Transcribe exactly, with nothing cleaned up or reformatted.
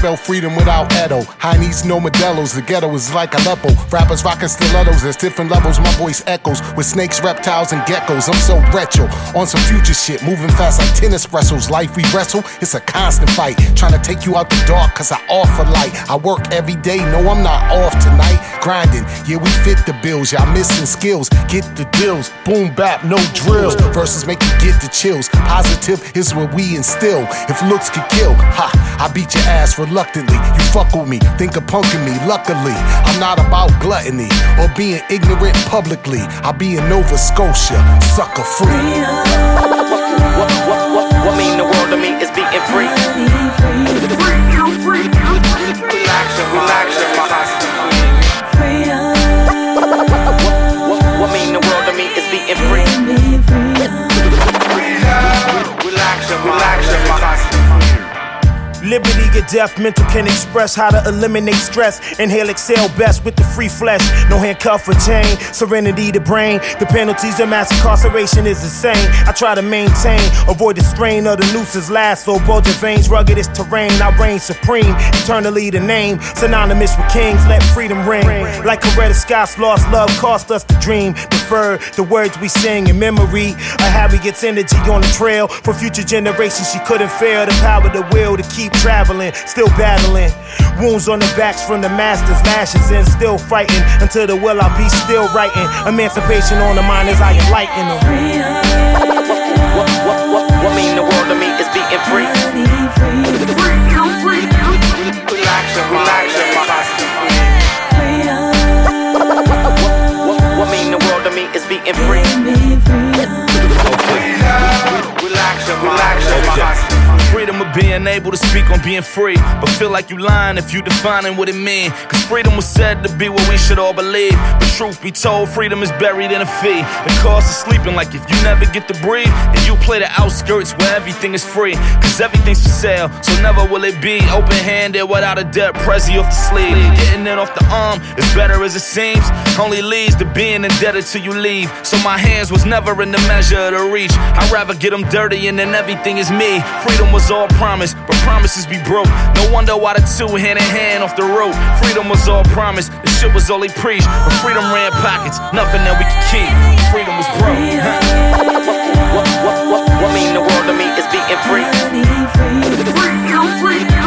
spell freedom without Edo. High needs no Modelos, the ghetto is like Aleppo. Rappers rocking stilettos, there's different levels, my voice echoes. With snakes, reptiles, and geckos, I'm so retro. On some future shit, moving fast like tennis wrestles. Life we wrestle, it's a constant fight. Trying to take you out the dark, cause I offer light. I work every day, no I'm not off tonight. Grinding, yeah we fit the bills. Y'all missing skills, get the deals. Boom bap, no drills. Verses make you get the chills. Positive is what we instill. If looks could kill, ha, I beat your ass reluctantly. You fuck with me, think of punking me. Luckily, I'm not about gluttony or being ignorant publicly. I'll be in Nova Scotia, sucker free. What, what, what, what, what mean the world to me is being free? Relaxing, relaxing, my What, what mean the world to me is being free? Relaxing, relaxing, my Liberty or death, mental can express how to eliminate stress. Inhale, exhale best with the free flesh. No handcuff or chain, serenity to brain. The penalties of mass incarceration is insane. I try to maintain, avoid the strain of the nooses last. So bulging veins, rugged is terrain. I reign supreme, eternally the name. Synonymous with kings, let freedom ring. Like Coretta Scott's lost love cost us to dream. Defer the words we sing in memory of Harriet's energy on the trail. For future generations, she couldn't fail. The power, the will to keep traveling, still battling. Wounds on the backs from the masters, lashes and still fighting. Until the will I'll be still writing. Emancipation on the mind as I enlighten them. What, what, what, what mean the world to me is being free? Relaxing, relaxing, my What, what mean the world to me is being free? Relaxing, relaxing, my Freedom of being able to speak on being free, but feel like you lying if you defining what it mean. Cause freedom was said to be what we should all believe. But truth be told, freedom is buried in a fee. The cost of sleeping, like if you never get to breathe, and you play the outskirts where everything is free. Cause everything's for sale, so never will it be open-handed without a debt prezi off the sleeve. Getting it off the arm is better as it seems. Only leads to being indebted till you leave. So my hands was never in the measure to reach. I'd rather get them dirty and then everything is me. Freedom was all promise, but promises be broke. No wonder why the two hand in hand off the rope. Freedom was all promise, the shit was all he preached. But freedom ran pockets, nothing that we could keep. Freedom was broke. What, what, what, what mean the world to me is being free?